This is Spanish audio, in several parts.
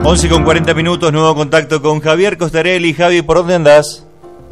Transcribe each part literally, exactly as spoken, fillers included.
once con cuarenta minutos, nuevo contacto con Javier Costarelli. Javi, ¿por dónde andás?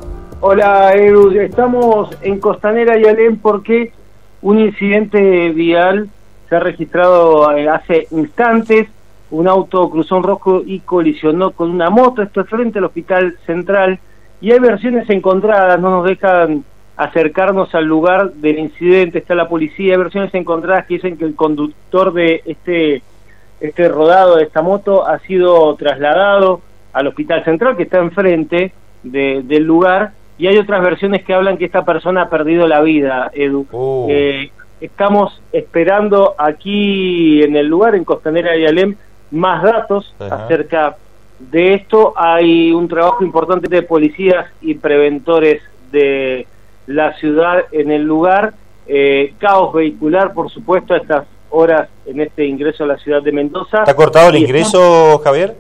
Hola, Edu. Estamos en Costanera y Alem porque un incidente vial se ha registrado hace instantes. Un auto cruzó un rojo y colisionó con una moto. Esto es frente al Hospital Central. Y hay versiones encontradas, no nos dejan acercarnos al lugar del incidente. Está la policía. Hay versiones encontradas que dicen que el conductor de este... Este rodado de esta moto ha sido trasladado al Hospital Central, que está enfrente de, del lugar, y hay otras versiones que hablan que esta persona ha perdido la vida, Edu. Oh. Eh, estamos esperando aquí en el lugar, en Costanera y Alem, más datos Ajá. acerca de esto. Hay un trabajo importante de policías y preventores de la ciudad en el lugar. Eh, caos vehicular, por supuesto, a estas horas en este ingreso a la ciudad de Mendoza. ¿Está cortado el ingreso, está... Javier?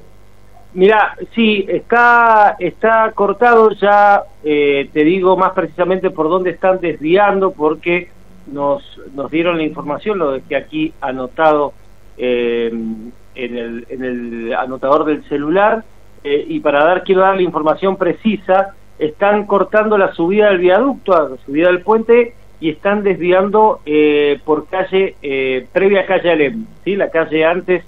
Mira, sí, está está cortado ya, eh, te digo más precisamente por dónde están desviando, porque nos nos dieron la información, lo dejé aquí anotado eh, en el en el anotador del celular, eh, y para dar quiero dar la información precisa. Están cortando la subida del viaducto, la subida del puente, y están desviando eh, por calle, eh, previa calle Alem, ¿sí? La calle antes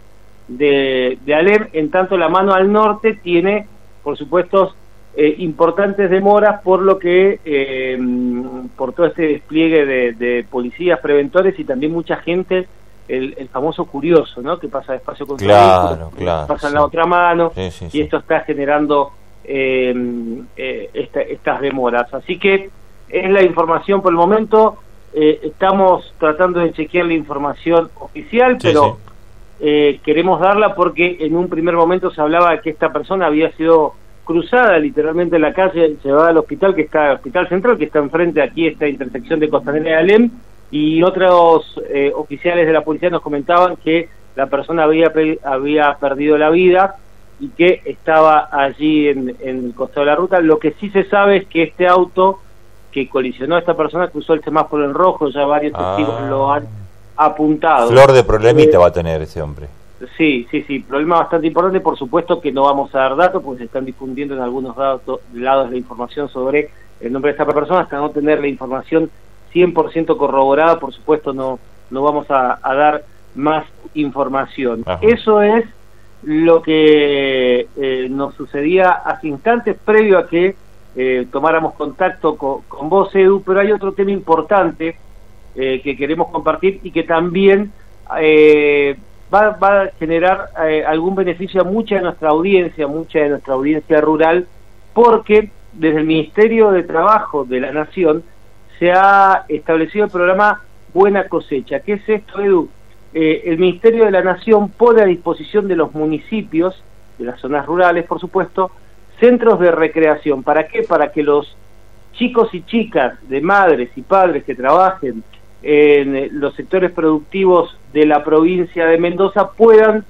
de, de Alem. En tanto, la mano al norte tiene, por supuesto, eh, importantes demoras por lo que, eh, por todo este despliegue de, de policías, preventores y también mucha gente, el, el famoso curioso, ¿no? Que pasa despacio con claro, su vehículo, claro, pasa en sí. la otra mano, sí, sí, y sí. esto está generando eh, eh, esta, estas demoras. Así que es la información por el momento. Eh, estamos tratando de chequear la información oficial, sí, pero sí. Eh, queremos darla porque en un primer momento se hablaba de que esta persona había sido cruzada literalmente en la calle, llevada al hospital, que está el Hospital Central, que está enfrente aquí, esta intersección de Costanera y Alem, y otros eh, oficiales de la policía nos comentaban que la persona había, había perdido la vida y que estaba allí en, en el costado de la ruta. Lo que sí se sabe es que este auto que colisionó a esta persona cruzó el semáforo en rojo, ya varios ah, testigos lo han apuntado. Flor de problemita eh, va a tener ese hombre. Sí, sí, sí, problema bastante importante. Por supuesto que no vamos a dar datos, porque se están difundiendo en algunos datos, lados la información sobre el nombre de esta persona. Hasta no tener la información cien por ciento corroborada, por supuesto no, no vamos a, a dar más información. Ajá. Eso es lo que eh, nos sucedía hace instantes, previo a que Eh, tomáramos contacto con, con vos, Edu. Pero hay otro tema importante eh, que queremos compartir y que también eh, va, va a generar eh, algún beneficio a mucha de nuestra audiencia, mucha de nuestra audiencia rural, porque desde el Ministerio de Trabajo de la Nación se ha establecido el programa Buena Cosecha. ¿Qué es esto, Edu? Eh, el Ministerio de la Nación pone a disposición de los municipios, de las zonas rurales, por supuesto, centros de recreación. ¿Para qué? Para que los chicos y chicas de madres y padres que trabajen en los sectores productivos de la provincia de Mendoza puedan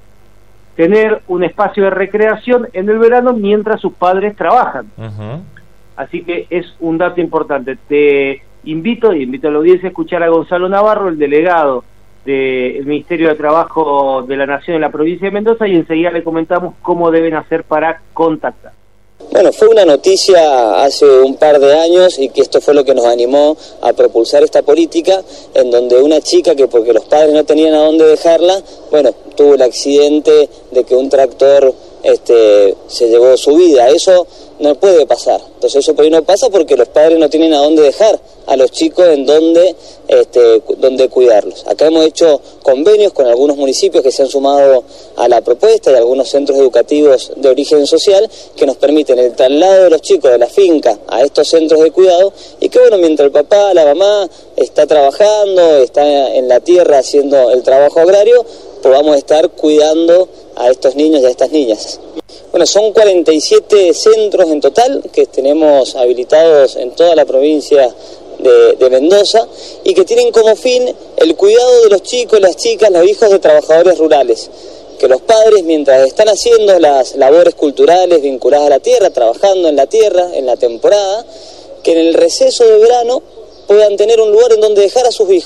tener un espacio de recreación en el verano mientras sus padres trabajan. Uh-huh. Así que es un dato importante. Te invito, y invito a la audiencia a escuchar a Gonzalo Navarro, el delegado del Ministerio de Trabajo de la Nación en la provincia de Mendoza, y enseguida le comentamos cómo deben hacer para contactar. Bueno, fue una noticia hace un par de años, y que esto fue lo que nos animó a propulsar esta política, en donde una chica que, porque los padres no tenían a dónde dejarla, bueno, tuvo el accidente de que un tractor este, se llevó su vida. Eso no puede pasar. Entonces eso por ahí no pasa porque los padres no tienen a dónde dejar a los chicos, en dónde, este, donde cuidarlos. Acá hemos hecho convenios con algunos municipios que se han sumado a la propuesta, y algunos centros educativos de origen social que nos permiten el traslado de los chicos de la finca a estos centros de cuidado, y que bueno, mientras el papá, la mamá está trabajando, está en la tierra haciendo el trabajo agrario, podamos estar cuidando a estos niños y a estas niñas. Bueno, son cuarenta y siete centros en total que tenemos habilitados en toda la provincia de, de Mendoza, y que tienen como fin el cuidado de los chicos, las chicas, los hijos de trabajadores rurales. Que los padres, mientras están haciendo las labores culturales vinculadas a la tierra, trabajando en la tierra, en la temporada, que en el receso de verano puedan tener un lugar en donde dejar a sus hijos.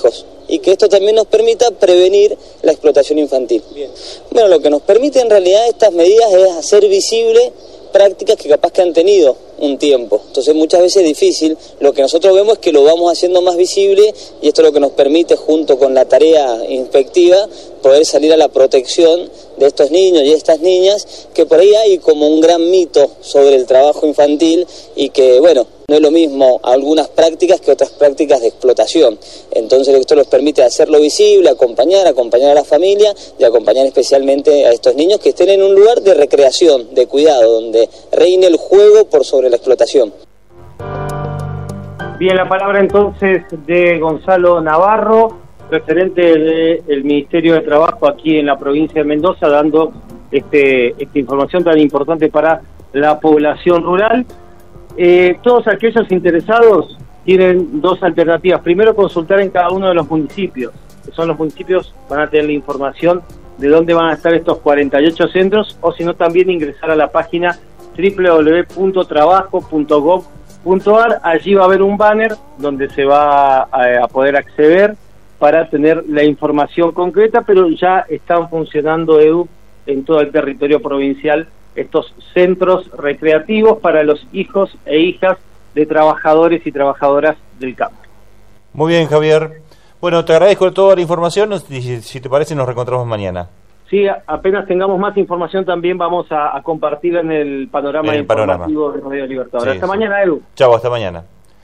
y que esto también nos permita prevenir la explotación infantil. Bien. Bueno, lo que nos permite en realidad estas medidas es hacer visible prácticas que capaz que han tenido un tiempo. Entonces muchas veces es difícil. Lo que nosotros vemos es que lo vamos haciendo más visible y esto es lo que nos permite, junto con la tarea inspectiva, poder salir a la protección de estos niños y estas niñas, que por ahí hay como un gran mito sobre el trabajo infantil y que, bueno, no es lo mismo algunas prácticas que otras prácticas de explotación. Entonces esto nos permite hacerlo visible, acompañar, acompañar a la familia y acompañar especialmente a estos niños que estén en un lugar de recreación, de cuidado, donde reine el juego por sobre la explotación. Bien, la palabra entonces de Gonzalo Navarro, referente del Ministerio de Trabajo aquí en la provincia de Mendoza, dando este, esta información tan importante para la población rural. Eh, todos aquellos interesados tienen dos alternativas. Primero, consultar en cada uno de los municipios, que son los municipios, van a tener la información de dónde van a estar estos cuarenta y ocho centros, o si no también ingresar a la página doble u doble u doble u punto trabajo punto gov punto ar. Allí va a haber un banner donde se va a, a poder acceder para tener la información concreta, pero ya están funcionando, Edu, en todo el territorio provincial estos centros recreativos para los hijos e hijas de trabajadores y trabajadoras del campo. Muy bien, Javier. Bueno, te agradezco toda la información. Si, si te parece, nos reencontramos mañana. Sí, apenas tengamos más información también vamos a, a compartirla en el panorama, en el informativo panorama. de Radio Libertador. Sí, hasta sí. mañana, Edu. Chau, hasta mañana.